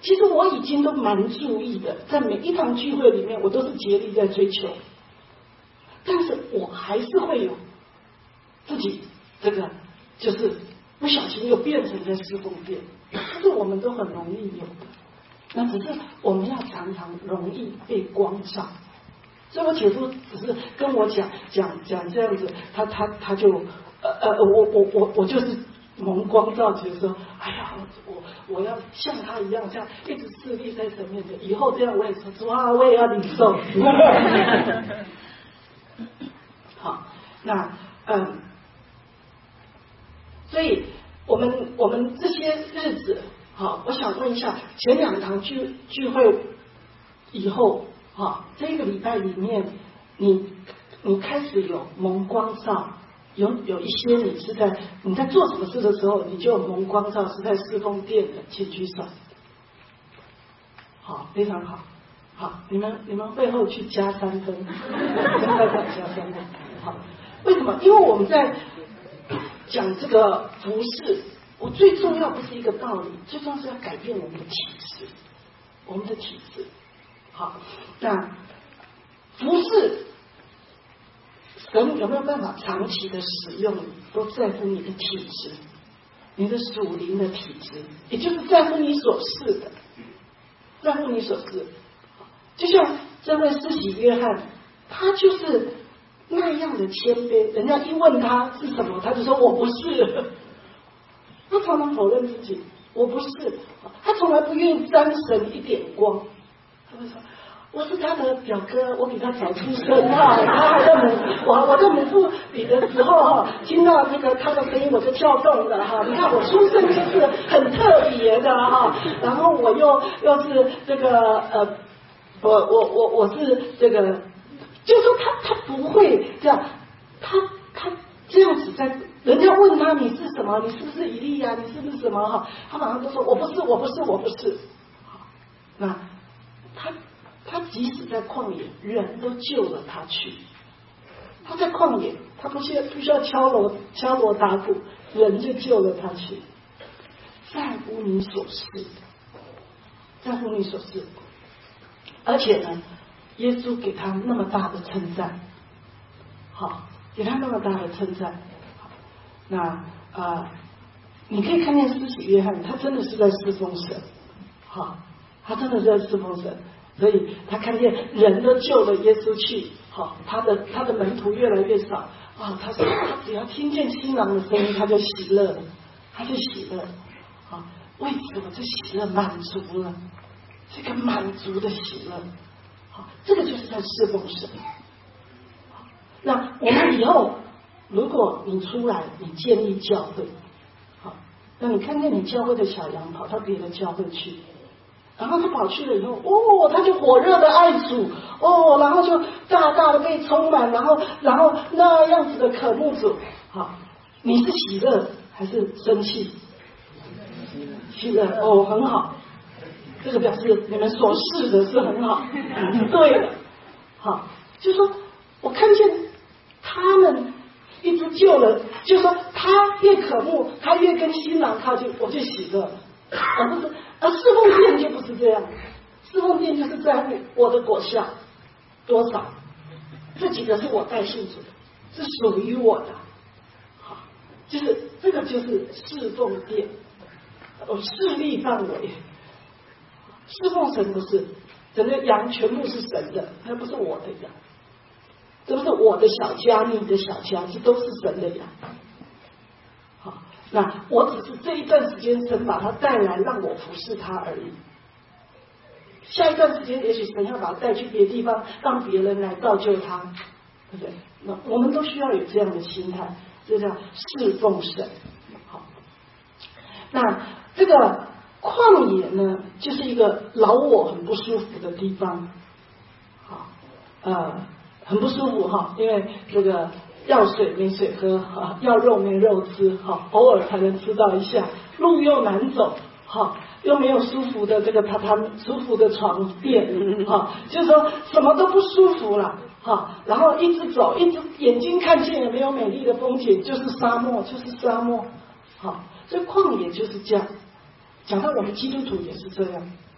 其实我已经都蛮注意的，在每一场聚会里面，我都是竭力在追求，但是我还是会有自己这个就是不小心又变成在侍奉殿，这是我们都很容易有的。那只是我们要常常容易被光照。所以我姐夫只是跟我讲讲讲这样子，他他他就呃呃我我我我就是蒙光照，觉得说，哎呀，我我要像他一样，这样一直侍立在神面前，以后这样我也说，主啊，我也要领受。好，那嗯，所以我们我们这些日子，好，我想问一下，前两堂聚聚会以后。好，这个礼拜里面，你你开始有蒙光照，有有一些你是在你在做什么事的时候，你就有蒙光照是在侍奉殿的，请举手。好，非常好，好，你们你们会后去加三分，再再加三分。好，为什么？因为我们在讲这个服事，我最重要不是一个道理，最重要是要改变我们的体质，我们的体质。好，那服事神有没有办法长期的使用，都在乎你的体质，你的属灵的体质，也就是在乎你所示的，在乎你所示。就像这位施洗约翰，他就是那样的谦卑，人家一问他是什么，他就说我不是，他常常否认自己，我不是，他从来不愿意沾神一点光。他会说：“我是他的表哥，我比他早出生哈。他还在母，我我在母腹里的时候哈，听到那个他的声音我就跳动了哈。你看我出生就是很特别的哈，然后我又又是这个呃，我我我我是这个，就说他他不会这样，他他这样子在。”人家问他你是什么？你是不是以利亚？你是不是什么？哈，他马上都说我不是，我不是，我不是。好，那他他即使在旷野，人都救了他去。他在旷野，他不需要不需要敲锣敲锣打鼓，人就救了他去。在乎你所示的，在乎你所示的，而且呢，耶稣给他那么大的称赞，好，给他那么大的称赞。那啊、呃，你可以看见施洗约翰，他真的是在侍奉神，好，他真的是在侍奉神，所以他看见人都救了耶稣去，好，他的他的门徒越来越少啊，他说他只要听见新郎的声音，他就喜乐了，他就喜乐了，啊，为此我这喜乐满足了，这个满足的喜乐，好，这个就是在侍奉神。那我们以后。如果你出来，你建立教会，好，那你看看你教会的小羊跑到别的教会去，然后他跑去了以后，哦，他就火热的爱主，哦，然后就大大的被充满，然后然后那样子的渴慕主，好，你是喜乐还是生气？喜乐，哦，很好，这个表示你们所示的是很好，对了，好，就说我看见他们。一直救了，就说他越渴慕，他越跟新郎靠近，我就喜乐了。而不是，而侍奉殿就不是这样，侍奉殿就是在乎我的果效多少，这几个是我带信主的，是属于我的。好，就是这个就是侍奉殿，有势力范围。侍奉神不是，整个羊全部是神的，它不是我的羊。这不是我的小家，你的小家，这都是神的羊。好，那我只是这一段时间神把他带来，让我服侍他而已。下一段时间，也许神要把他带去别的地方，让别人来造就他，对不对？那我们都需要有这样的心态，这叫侍奉神。好，那这个旷野呢，就是一个老我很不舒服的地方。好，呃。很不舒服哈，因为这个要水没水喝哈，要肉没肉吃哈，偶尔才能吃到一下，路又难走哈，又没有舒服的这个榻榻米、舒服的床垫哈，就是说什么都不舒服了哈，然后一直走，一直眼睛看见也没有美丽的风景，就是沙漠，就是沙漠，好，所以旷野就是这样。讲到我们基督徒也是这样，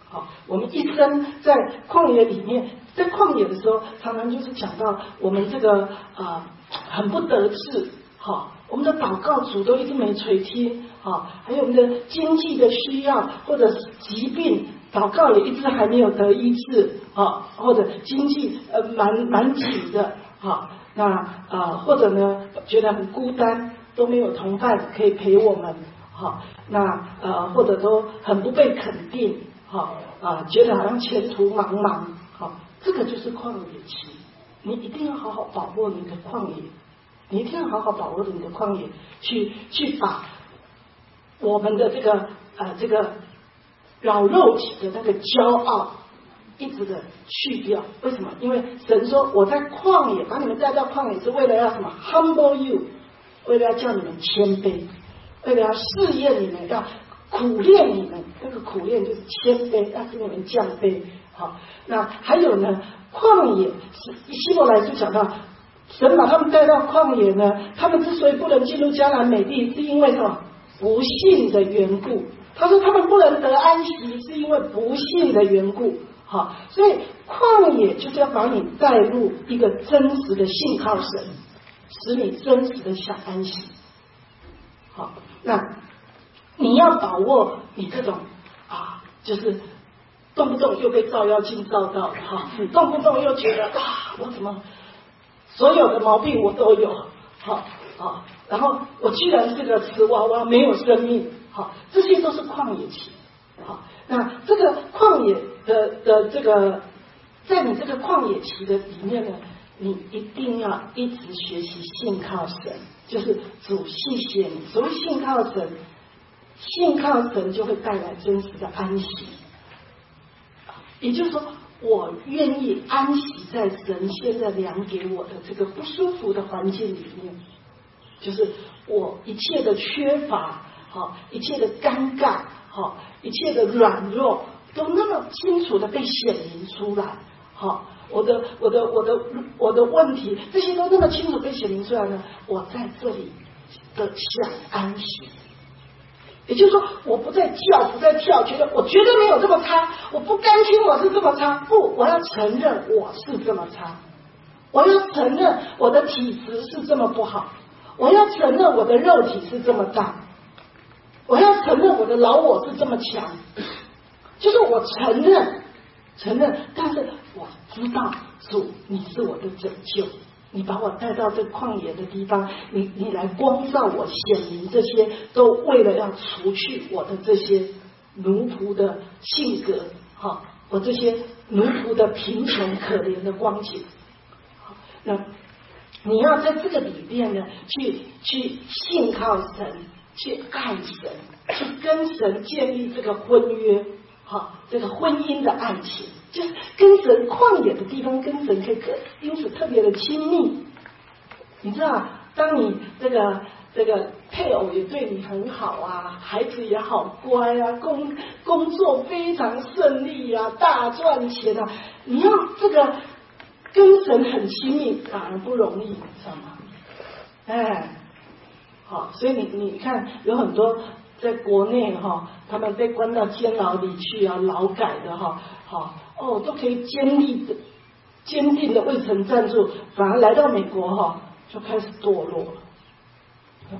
好，我们一生在旷野里面，在旷野的时候，常常就是讲到我们这个啊、呃、很不得志，好，我们的祷告主都一直没垂听，好，还有我们的经济的需要或者是疾病。祷告也一直还没有得医治啊，或者经济呃蛮蛮紧的啊，那啊、呃、或者呢觉得很孤单，都没有同伴可以陪我们，好、啊，那呃或者都很不被肯定，好啊，觉得好像前途茫茫，好、啊，这个就是旷野期，你一定要好好把握你的旷野，你一定要好好把握你的旷野，去去把我们的这个呃这个。老肉体的那个骄傲一直的去掉，为什么？因为神说我在旷野把你们带到旷野是为了要什么 humble you， 为了要叫你们谦卑，为了要试验你们，要苦练你们，那个苦练就是谦卑，要使你们降卑。好，那还有呢，旷野是希伯来书讲到神把他们带到旷野呢，他们之所以不能进入迦南美地，是因为什么？不信的缘故。他说他们不能得安息，是因为不信的缘故。好，所以旷野就是要把你带入一个真实的信靠神，使你真实的想安息。好，那你要把握你这种啊，就是动不动又被照妖镜照到哈，动不动又觉得啊，我怎么所有的毛病我都有，好啊，然后我居然是个瓷娃娃，没有生命。好，这些都是旷野期。好，那这个旷野的的这个，在你这个旷野期的里面呢，你一定要一直学习信靠神，就是主谢谢你。所谓信靠神，信靠神就会带来真实的安息。也就是说，我愿意安息在神现在量给我的这个不舒服的环境里面，就是我一切的缺乏。好，一切的尴尬，好，一切的软弱，都那么清楚的被显明出来。好，我的我的我的我的问题，这些都那么清楚被显明出来呢。我在这里的想安息，也就是说，我不再叫，不再跳，觉得我绝对没有这么差，我不甘心我是这么差，不，我要承认我是这么差，我要承认我的体质是这么不好，我要承认我的肉体是这么大。我要承认我的老我是这么强，就是我承认，承认，但是我知道主你是我的拯救，你把我带到这旷野的地方，你你来光照我，显明这些都为了要除去我的这些奴仆的性格，哈，我这些奴仆的贫穷可怜的光景。那你要在这个里面呢，去去信靠神。去爱神，去跟神建立这个婚约，哈，这个婚姻的爱情，就是跟神旷野的地方，跟神可以因此特别的亲密。你知道，当你这个这个配偶也对你很好啊，孩子也好乖啊，工工作非常顺利啊，大赚钱啊，你要这个跟神很亲密，反而不容易，你知道吗？哎。好，所以你你看，有很多在国内哈，他们被关到监牢里去啊，劳改的哈，好哦，都可以坚立的、坚定的为神站住，反而来到美国哈，就开始堕落了。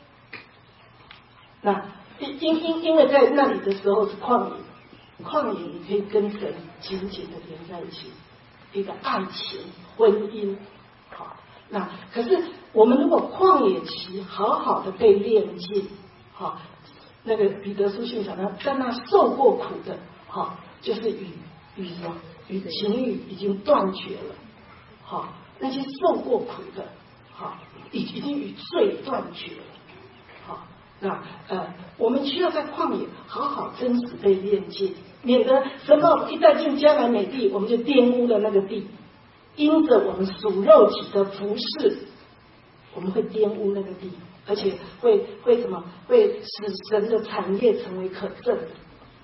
那因因因因为在那里的时候是旷野，旷野你可以跟神紧紧的连在一起，一个爱情婚姻，好。那可是我们如果旷野期好好的被炼净，好，那个彼得书信讲到，在那受过苦的，好，就是与与什么与情欲已经断绝了，好，那些受过苦的，好，已已经与罪断绝了，好，那呃，我们需要在旷野好好真实被炼净，免得神把我们一带进迦南美地，我们就玷污了那个地。因着我们属肉体的服侍，我们会玷污那个地，而且会会什么？会使神的产业成为可憎的。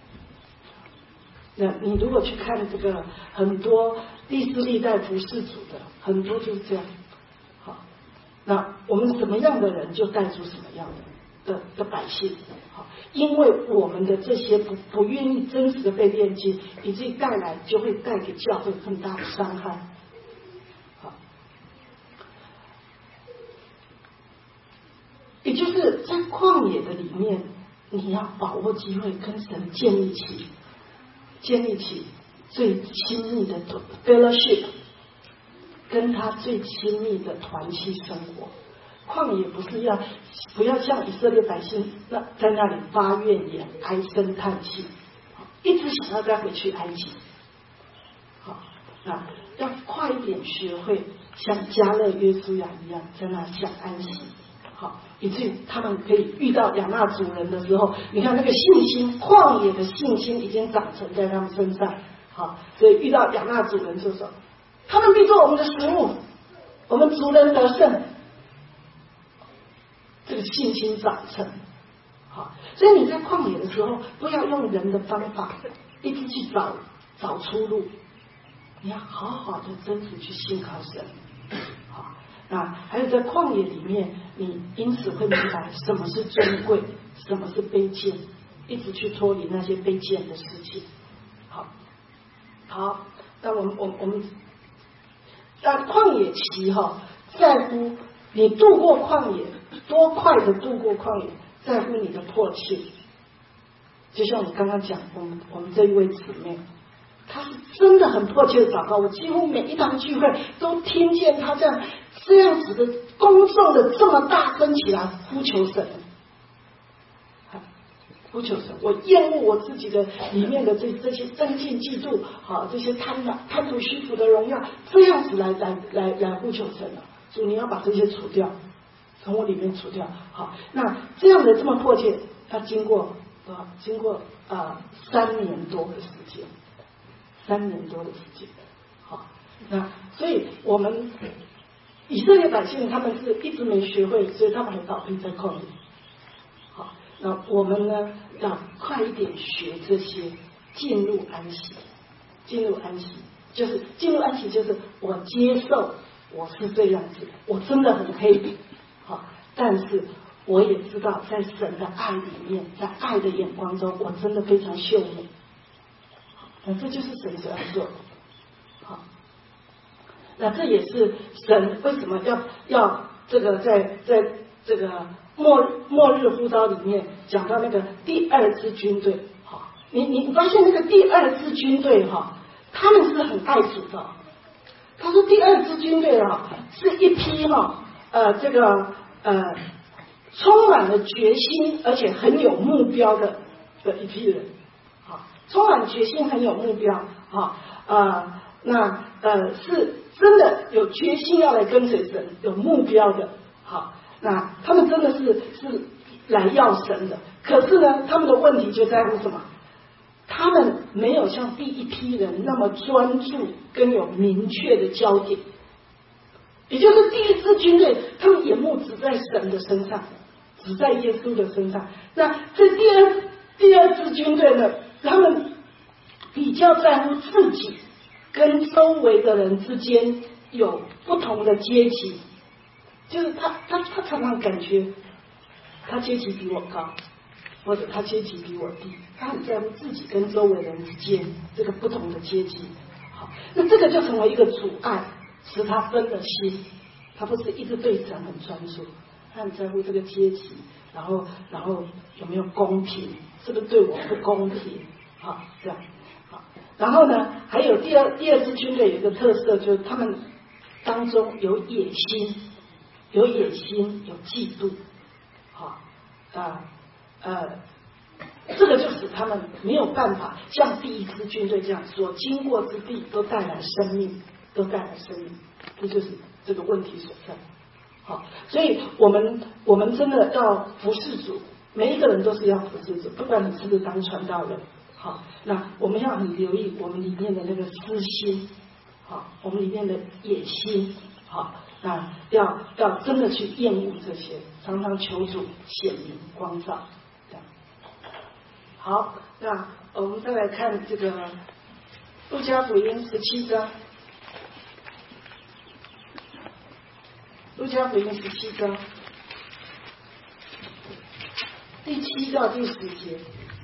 那你如果去看这个很多历世历代服侍主的，很多就是这样。好，那我们什么样的人就带出什么样的人。 的的百姓，好，因为我们的这些不不愿意真实的被炼净，以至于带来就会带给教会很大的伤害。好，也就是在旷野的里面，你要把握机会跟神建立起建立起最亲密的 fellowship， 跟他最亲密的团契生活。旷野不是要不要像以色列百姓那在那里发怨言、唉声叹气，一直想要再回去埃及。好，那要快一点学会像迦勒约书亚一样，在那享安息。好，以至于他们可以遇到亚纳族人的时候，你看那个信心，旷野的信心已经长成在他们身上。好，所以遇到亚纳族人就说，他们必做我们的食物，我们族人得胜。这个信心长成，好，所以你在旷野的时候，不要用人的方法一直去找找出路，你要好好的真实去信靠神。好，那还有在旷野里面，你因此会明白什么是尊贵，什么是卑贱，一直去脱离那些卑贱的事情。好，好，那我们我们我们，那旷野期哈，在乎你度过旷野。多快的度过旷野，在乎你的迫切。就像我刚刚讲，我们我们这一位姊妹，她是真的很迫切的祷告。我几乎每一堂聚会都听见她这样这样子的公众的这么大声起来呼求神，呼求神。我厌恶我自己的里面的这这些增进嫉妒，好这些贪婪贪图虚浮的荣耀，这样子来来来来呼求神了。主，你要把这些除掉。从我里面除掉。好，那这样的这么迫切，他经过啊，经过啊三年多的时间，三年多的时间。好，那所以我们以色列百姓他们是一直没学会，所以他们还倒闭在旷野。好，那我们呢要快一点学这些，进入安息，进入安息，就是进入安息，就是我接受我是这样子，我真的很黑。好，但是我也知道，在神的爱里面，在爱的眼光中，我真的非常秀美。那这就是神所要做的。好，那这也是神为什么要要这个在在这个末末日呼召里面讲到那个第二支军队。好，你你发现那个第二支军队哈，他们是很爱主的。他说第二支军队啊，是一批哈。呃，这个呃，充满了决心，而且很有目标的的一批人，好，充满决心，很有目标，好，呃，那呃是真的有决心要来跟随神，有目标的，好，那他们真的是是来要神的，可是呢，他们的问题就在乎什么？他们没有像第一批人那么专注跟有明确的焦点。也就是第一支军队，他们眼目只在神的身上，只在耶稣的身上。那这第二第二支军队呢，他们比较在乎自己跟周围的人之间有不同的阶级，就是他他他常常感觉他阶级比我高，或者他阶级比我低，他很在乎自己跟周围人之间这个不同的阶级。好，那这个就成为一个阻碍。使他分了心，他不是一直对神很专注，他很在乎这个阶级，然后然后有没有公平，是不是对我不公平？好，这样好。然后呢，还有第二第二支军队有一个特色，就是他们当中有野心，有野心，有嫉妒，好啊呃，这个就使他们没有办法像第一支军队这样，所经过之地都带来生命。都带来生命，这就是这个问题所在。好，所以我们我们真的要服侍主，每一个人都是要服侍主，不管你是不是当传道人。好，那我们要很留意我们里面的那个私心，好，我们里面的野心，好，那要要真的去厌恶这些，常常求主显明光照。这样，好，那我们再来看这个路加福音十七章。路加福音十七章， 第七到第十节。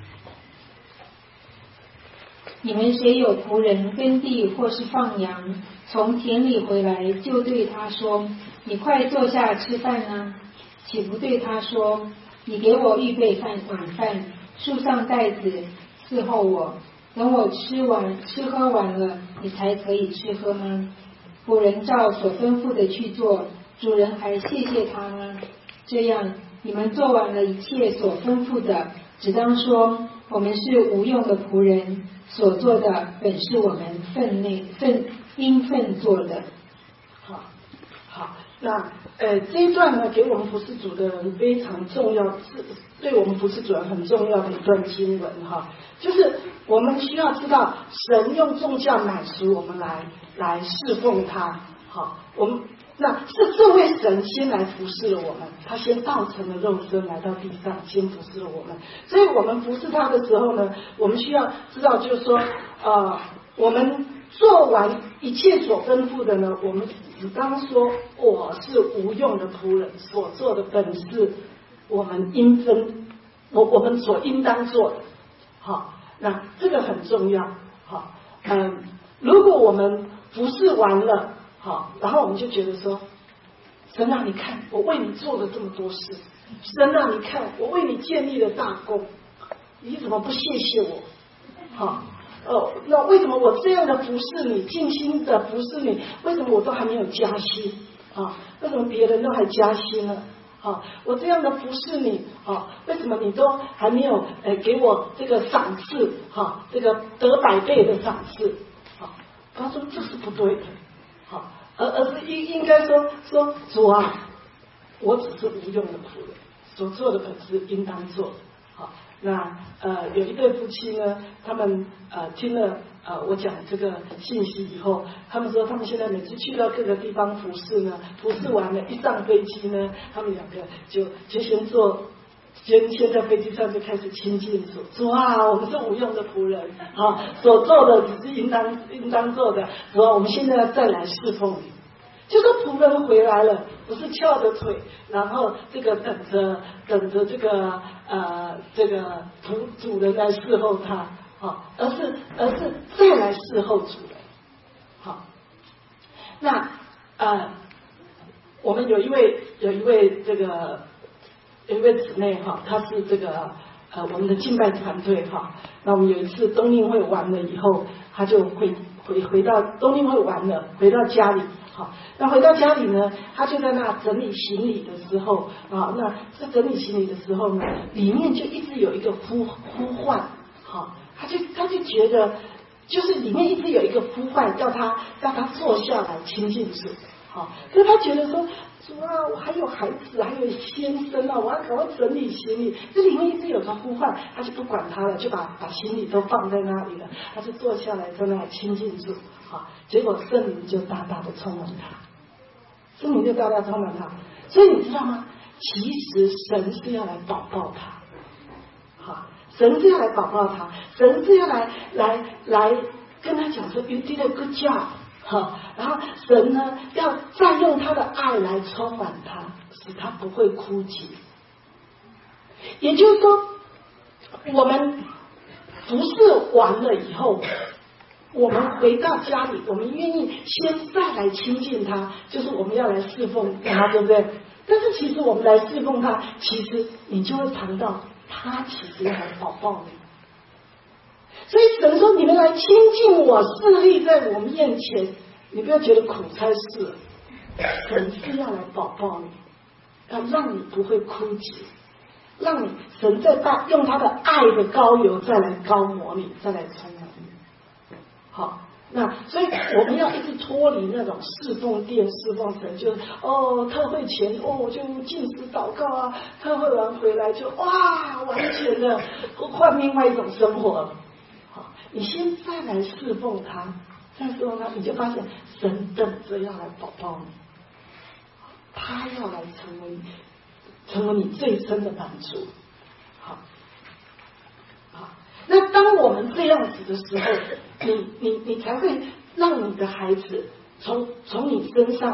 你们谁有仆人耕地或是放羊，从田里回来，就对他说：“你快坐下吃饭啊！”岂不对他说：“你给我预备饭晚饭，束上带子伺候我，等我吃完吃喝完了，你才可以吃喝吗？”仆人照所吩咐的去做，主人还谢谢他吗？这样，你们做完了一切所吩咐的，只当说：“我们是无用的仆人，所做的本是我们分内分应分做的。” 好，好，那呃这一段呢，给我们服侍主的人非常重要，是对我们服侍主人很重要的一段经文哈。就是我们需要知道，神用重价买赎我们来来侍奉他。好，我们那是这位神先来服侍了我们，他先道成了肉身来到地上，先服侍了我们。所以我们服侍他的时候呢，我们需要知道，就是说，呃，我们做完一切所吩咐的呢，我们只当说我是无用的仆人，所做的本是我们应分，我我们所应当做的。好，那这个很重要。好，嗯，如果我们服侍完了，好，然后我们就觉得说，神啊，你看我为你做了这么多事，神啊，你看我为你建立了大功，你怎么不谢谢我？好，哦，那为什么我这样的服侍你，尽心的服侍你，为什么我都还没有加薪啊？为什么别人都还加薪呢？啊，我这样的服侍你啊，为什么你都还没有呃给我这个赏赐？哈、啊，这个得百倍的赏赐？啊，他说这是不对的。好，而而是应应该说说主啊，我只是无用的仆人，所做的本是应当做的。好，那呃有一对夫妻呢，他们呃听了呃我讲这个信息以后，他们说他们现在每次去到各个地方服侍呢，服侍完了，一上飞机呢，他们两个就就先坐。先先在飞机上就开始亲近主，主啊，我们是无用的仆人，啊，所做的只是应当应当做的，主啊，我们现在再来侍奉你。就说仆人回来了，不是翘着腿，然后这个等着等着这个呃这个主主人来侍候他，好，而是而是再来侍候主人，好。那呃，我们有一位有一位这个。有一位姊妹哈，她是这个呃我们的敬拜团队哈。那我们有一次冬令会完了以后，她就回回回到冬令会完了，回到家里哈。那回到家里呢，她就在那整理行李的时候啊，那在整理行李的时候呢，里面就一直有一个呼呼唤，哈，她就她就觉得就是里面一直有一个呼唤，叫她让她坐下来亲近主，好，可是她觉得说。主啊，我还有孩子，还有先生啊，我要赶快整理行李。这里面一直有个呼唤，他就不管他了，就把把行李都放在那里了。他就坐下来在那里亲近主，好，结果圣灵就大大的充满他，圣灵就大大充满他。所以你知道吗？其实神是要来保抱他，好，神是要来保抱他，神是要来来来跟他讲说 ，You did a good job。好，然后神呢，要再用他的爱来充满他，使他不会枯竭。也就是说，我们服侍完了以后，我们回到家里，我们愿意先再来亲近他，就是我们要来侍奉他，对不对？但是其实我们来侍奉他，其实你就会尝到他其实要来保抱你。所以神说：“你们来亲近我，侍立在我面前，你不要觉得苦差事了。神是要来保抱你，要让你不会枯竭，让你神再大用他的爱的膏油再来膏抹你，再来充满你。好，那所以我们要一直脱离那种侍奉殿、侍奉神，就是哦，特会前哦，我就禁食祷告啊，特会完回来就哇，完全的换另外一种生活了。”你先再来侍奉他，再侍奉他，你就发现神等着要来保抱你，他要来成为成为你最深的满足。好，好，那当我们这样子的时候，你你你才会让你的孩子从从你身上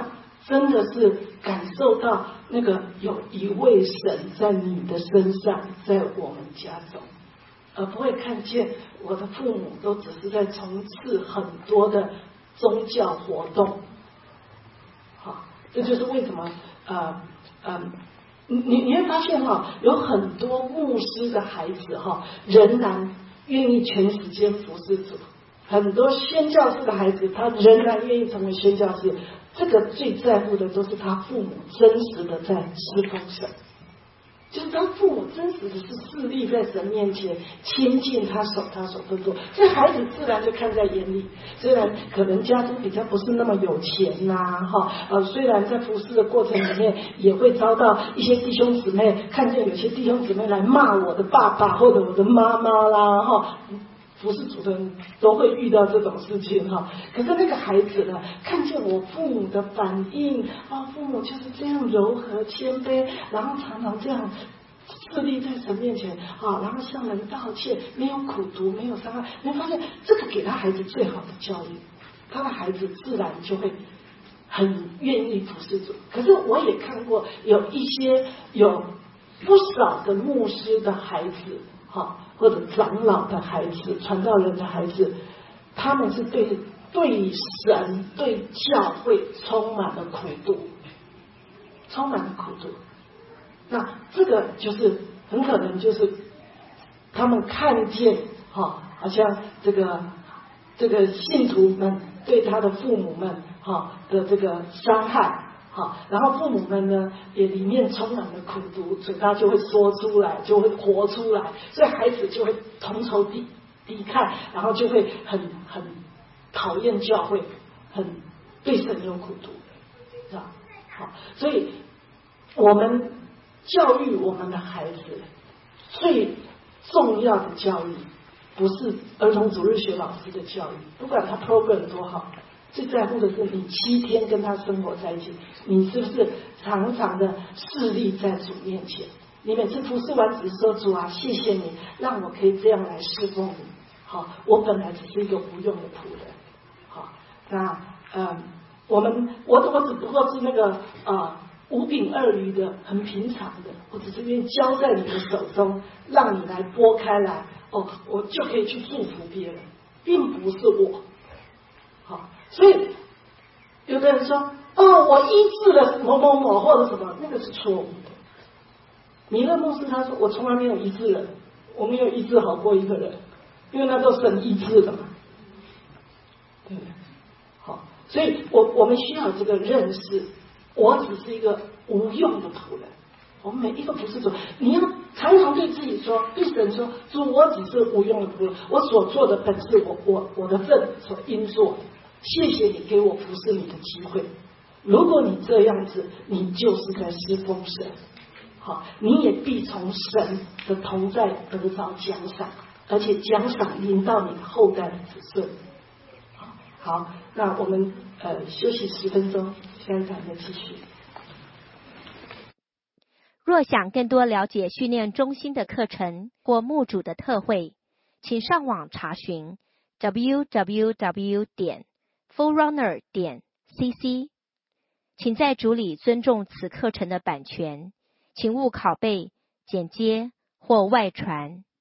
真的是感受到那个有一位神在你的身上，在我们家中，而不会看见我的父母都只是在从事很多的宗教活动。好，这就是为什么呃呃，你你会发现哈，有很多牧师的孩子哈，仍然愿意全时间服侍主。很多宣教士的孩子，他仍然愿意成为宣教士。这个最在乎的都是他父母真实的在侍奉神，就是他父母真实的是侍立在神面前，亲近他守他所吩咐，所以孩子自然就看在眼里。虽然可能家中比较不是那么有钱呐、啊，哈，呃，虽然在服侍的过程里面也会遭到一些弟兄姊妹，看见有些弟兄姊妹来骂我的爸爸或者我的妈妈啦，哈。不是主的人都会遇到这种事情哈，可是那个孩子呢，看见我父母的反应啊，父母就是这样柔和谦卑，然后常常这样侍立在神面前啊，然后向人道歉，没有苦毒，没有伤害，你会发现这个给他孩子最好的教育，他的孩子自然就会很愿意服侍主。可是我也看过有一些有不少的牧师的孩子哈。或者长老的孩子，传道人的孩子，他们是对对神、对教会充满了苦毒，充满了苦毒。那这个就是很可能就是他们看见哈、哦，好像这个这个信徒们对他的父母们哈、哦、的这个伤害。好，然后父母们呢，也里面充满了苦毒，嘴巴就会说出来，就会活出来，所以孩子就会同仇敌敌忾，然后就会很很讨厌教会，很对神有苦毒，是吧？好，所以我们教育我们的孩子最重要的教育，不是儿童主日学老师的教育，不管他 program 多好。最在乎的是你七天跟他生活在一起，你是不是常常的侍立在主面前？你每次服侍完只说主啊，谢谢你让我可以这样来侍奉你。好，我本来只是一个无用的仆人。好，那嗯，我们我我只不过是那个啊五饼二鱼的很平常的，我只是愿意交在你的手中，让你来拨开来，哦，我就可以去祝福别人，并不是我。好。所以，有的人说：“哦，我医治了某某某或者什么，那个是错误的。”弥勒牧师他说：“我从来没有医治人，我没有医治好过一个人，因为那都神医治的嘛，对不对？”好，所以我我们需要这个认识，我只是一个无用的仆人。我们每一个服侍主，你要常常对自己说，对神说：“主，我只是无用的仆人，我所做的本是我我我的份所应做的。”谢谢你给我服侍你的机会。如果你这样子，你就是在侍奉神，好，你也必从神的同在得着奖赏，而且奖赏临到你后代的子孙。好，好，那我们呃休息十分钟，现在再继续。 若想更多了解训练中心的课程或牧主的特会，请上网查询 double-u double-u double-u 点forerunner 点 c c， 请在主里尊重此课程的版权，请勿拷贝、剪接或外传。